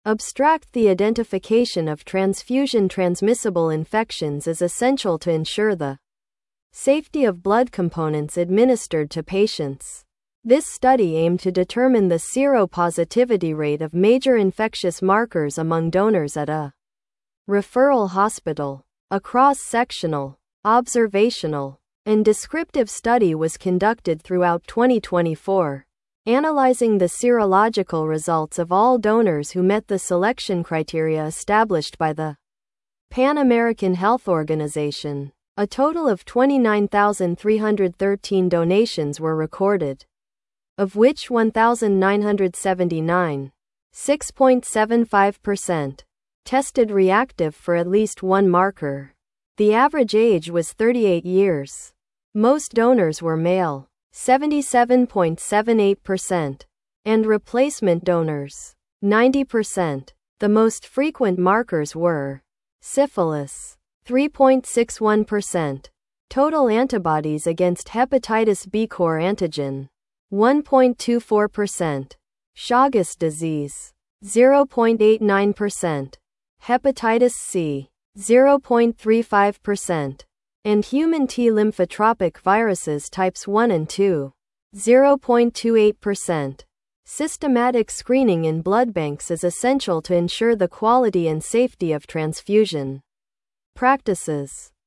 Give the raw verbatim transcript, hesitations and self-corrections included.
Abstract. The identification of transfusion-transmissible infections is essential to ensure the safety of blood components administered to patients. This study aimed to determine the seropositivity rate of major infectious markers among donors at a referral hospital. A cross-sectional, observational, and descriptive study was conducted throughout twenty twenty-four, analyzing the serological results of all donors who met the selection criteria established by the Pan American Health Organization. A total of twenty-nine thousand three hundred thirteen donations were recorded, of which one thousand nine hundred seventy-nine, six point seven five percent, tested reactive for at least one marker. The average age was thirty-eight years. Most donors were male, seventy-seven point seven eight percent, and replacement donors, ninety percent. The most frequent markers were syphilis, three point six one percent, total antibodies against hepatitis B core antigen, one point two four percent, Chagas disease, zero point eight nine percent, hepatitis C, zero point three five percent, and human T lymphotropic viruses types one and two, zero point two eight percent. Systematic screening in blood banks is essential to ensure the quality and safety of transfusion practices.